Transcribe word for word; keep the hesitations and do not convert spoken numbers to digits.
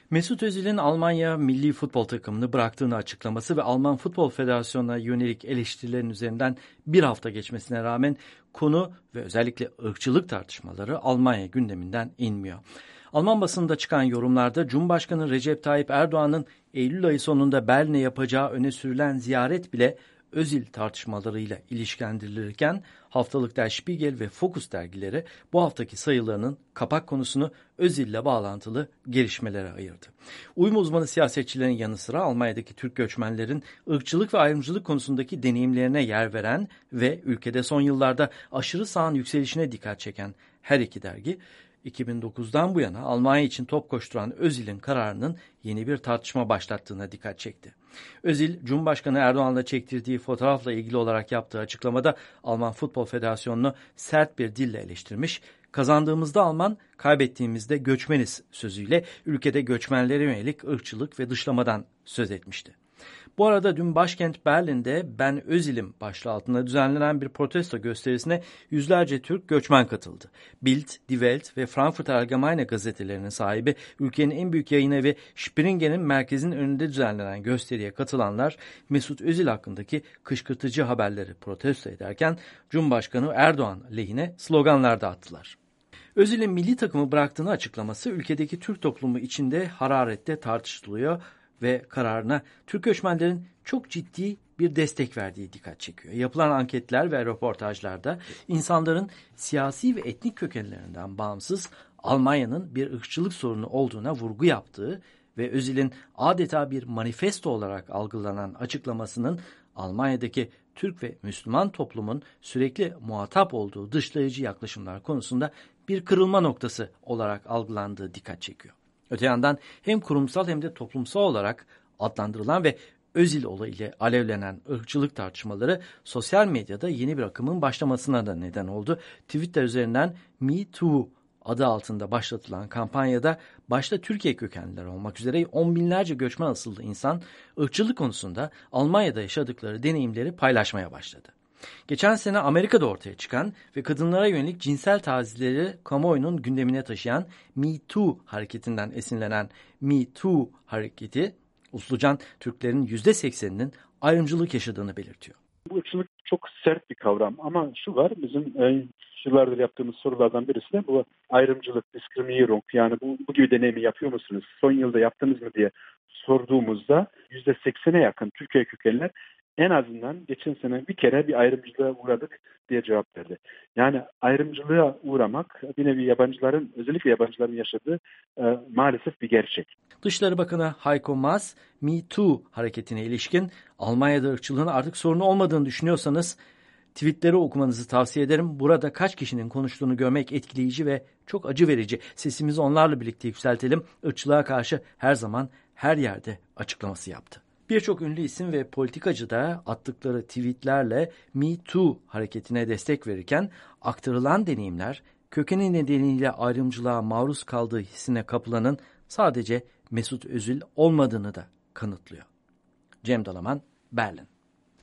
Mesut Özil'in Almanya milli futbol takımını bıraktığını açıklaması ve Alman Futbol Federasyonu'na yönelik eleştirilerin üzerinden bir hafta geçmesine rağmen konu ve özellikle ırkçılık tartışmaları Almanya gündeminden inmiyor. Alman basınında çıkan yorumlarda Cumhurbaşkanı Recep Tayyip Erdoğan'ın Eylül ayı sonunda Berlin'e yapacağı öne sürülen ziyaret bile Özil tartışmalarıyla ilişkilendirilirken haftalık Der Spiegel ve Focus dergileri bu haftaki sayılarının kapak konusunu Özil'le bağlantılı gelişmelere ayırdı. Uyum uzmanı siyasetçilerin yanı sıra Almanya'daki Türk göçmenlerin ırkçılık ve ayrımcılık konusundaki deneyimlerine yer veren ve ülkede son yıllarda aşırı sağın yükselişine dikkat çeken her iki dergi, iki bin dokuzdan bu yana Almanya için top koşturan Özil'in kararının yeni bir tartışma başlattığına dikkat çekti. Özil, Cumhurbaşkanı Erdoğan'la çektirdiği fotoğrafla ilgili olarak yaptığı açıklamada Alman Futbol Federasyonu'nu sert bir dille eleştirmiş, kazandığımızda Alman, kaybettiğimizde göçmeniz sözüyle ülkede göçmenlere yönelik ırkçılık ve dışlamadan söz etmişti. Bu arada dün başkent Berlin'de "Ben Özil'im" başlığı altında düzenlenen bir protesto gösterisine yüzlerce Türk göçmen katıldı. Bild, Die Welt ve Frankfurter Allgemeine gazetelerinin sahibi, ülkenin en büyük yayın evi Springer'in merkezinin önünde düzenlenen gösteriye katılanlar Mesut Özil hakkındaki kışkırtıcı haberleri protesto ederken Cumhurbaşkanı Erdoğan lehine sloganlar da attılar. Özil'in milli takımı bıraktığını açıklaması ülkedeki Türk toplumu içinde hararetle tartışılıyor ve kararına Türk göçmenlerin çok ciddi bir destek verdiği dikkat çekiyor. Yapılan anketler ve röportajlarda insanların siyasi ve etnik kökenlerinden bağımsız Almanya'nın bir ırkçılık sorunu olduğuna vurgu yaptığı ve Özil'in adeta bir manifesto olarak algılanan açıklamasının Almanya'daki Türk ve Müslüman toplumun sürekli muhatap olduğu dışlayıcı yaklaşımlar konusunda bir kırılma noktası olarak algılandığı dikkat çekiyor. Öte yandan hem kurumsal hem de toplumsal olarak adlandırılan ve Özil olayıyla alevlenen ırkçılık tartışmaları sosyal medyada yeni bir akımın başlamasına da neden oldu. Twitter üzerinden Me Too adı altında başlatılan kampanyada başta Türkiye kökenliler olmak üzere on binlerce göçmen asıllı insan ırkçılık konusunda Almanya'da yaşadıkları deneyimleri paylaşmaya başladı. Geçen sene Amerika'da ortaya çıkan ve kadınlara yönelik cinsel tacizleri kamuoyunun gündemine taşıyan Me Too hareketinden esinlenen Me Too hareketi, Uslucan Türklerin yüzde sekseninin ayrımcılık yaşadığını belirtiyor. Bu ırkçılık çok sert bir kavram ama şu var, bizim e, yıllardır yaptığımız sorulardan birisi de bu ayrımcılık, diskriminierung, yani bu, bu gibi deneyimi yapıyor musunuz, son yılda yaptınız mı diye sorduğumuzda yüzde seksene yakın Türkiye kökenliler en azından geçen sene bir kere bir ayrımcılığa uğradık diye cevap verdi. Yani ayrımcılığa uğramak bir nevi yabancıların, özellikle yabancıların yaşadığı e, maalesef bir gerçek. Dışişleri Bakanı Heiko Maas, Me Too hareketine ilişkin Almanya'da ırkçılığın artık sorun olmadığını düşünüyorsanız tweetleri okumanızı tavsiye ederim. Burada kaç kişinin konuştuğunu görmek etkileyici ve çok acı verici. Sesimizi onlarla birlikte yükseltelim. Irkçılığa karşı her zaman, her yerde açıklaması yaptı. Birçok ünlü isim ve politikacı da attıkları tweetlerle Me Too hareketine destek verirken aktarılan deneyimler kökeni nedeniyle ayrımcılığa maruz kaldığı hissine kapılanın sadece Mesut Özil olmadığını da kanıtlıyor. Cem Dalaman, Berlin.